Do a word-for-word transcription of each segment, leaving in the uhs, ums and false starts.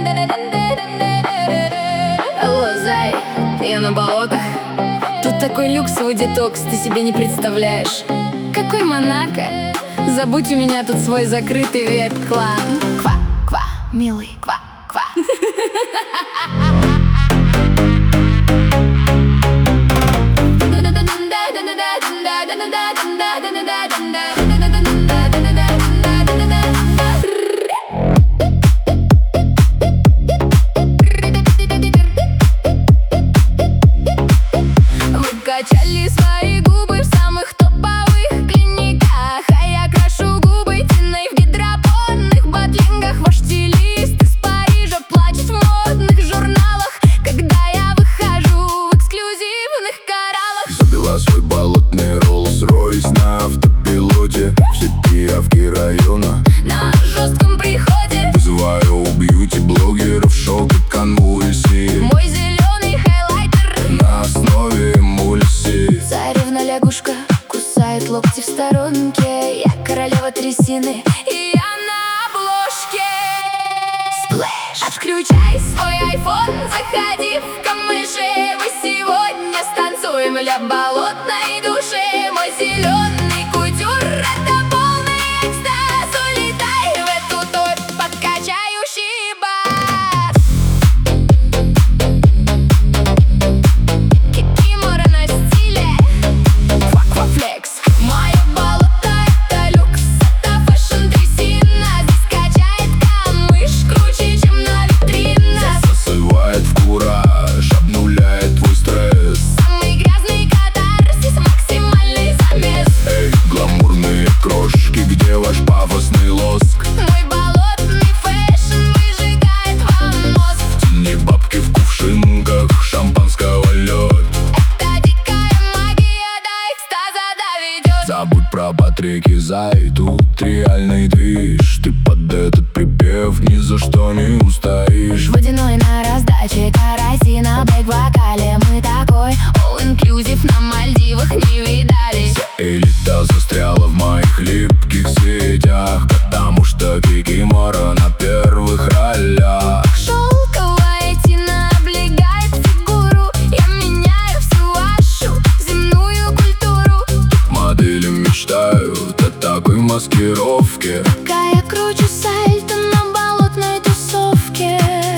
Алло, зай, я на болотах. Тут такой люксовый детокс, ты себе не представляешь. Какой Монако. Забудь, у меня тут свой закрытый веб-клан. Ква, ква, милый, ква, ква. Качали свои губы в самых топовых клиниках, а я крашу губы тиной в гидропонных ботинках. Ваш стилист из Парижа плачет в модных журналах, когда я выхожу в эксклюзивных кораллах. Забила свой болотный Rolls-Royce на автопилоте. Все пиявки района на жестком приходе. Вызываю у бьюти-блогеров шок и конвульсии. Мой зеленый хайлайтер на основе эмульсии. Царевна лягушка кусает локти в сторонке. Я королева трясины, и я на обложке. Сплэш. Отключай свой айфон, заходи в камыши. Мы сегодня станцуем для болотной души. Мой зеленый кутюр — это полный экстаз. Улетай в эту топь, подкачающий бас. Кикимора на стиле, ква-ква-флекс. Мое болото — это люкс, это фэшн-трясина. Здесь качает камыш круче, чем на витринах. Засывает в кураж, обнуляет твой стресс. Самый грязный катарсис, максимальный замес. Эй, гламурные крошки, где ваш пафосный лоск? Мой болотный фэшн выжигает вам мозг. Не бабки в кувшинках шампанского лед. Это дикая магия до экстаза доведет. Забудь про Патрики, зай, тут реальный движ. Ты под этот припев ни за что не устоишь. Водяной на раздаче, караси на бэк-вокале. Мы такой all-inclusive на Мальдивах не видали. Элита застряла в моих липких сетях, потому что Кикимора на первых ролях. Шелковая тина облегает фигуру. Я меняю всю вашу земную культуру. Модели мечтают о такой маскировке. Пока я кручу сальто на болотной тусовке.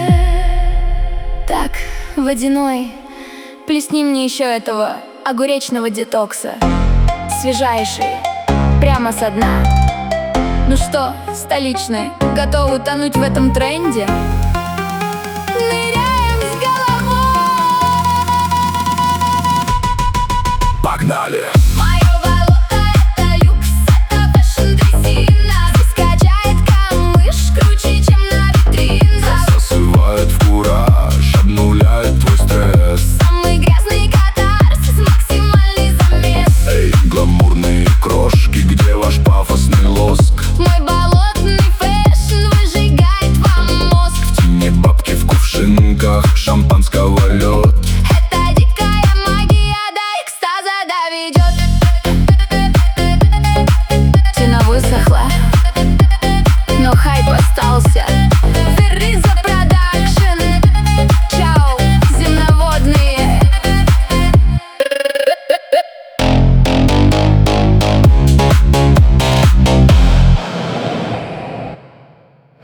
Так, водяной, плесни мне еще этого огуречного детокса. Свежайший, прямо со дна. Ну что, столичные, готовы тонуть в этом тренде? Ныряем с головой! Погнали!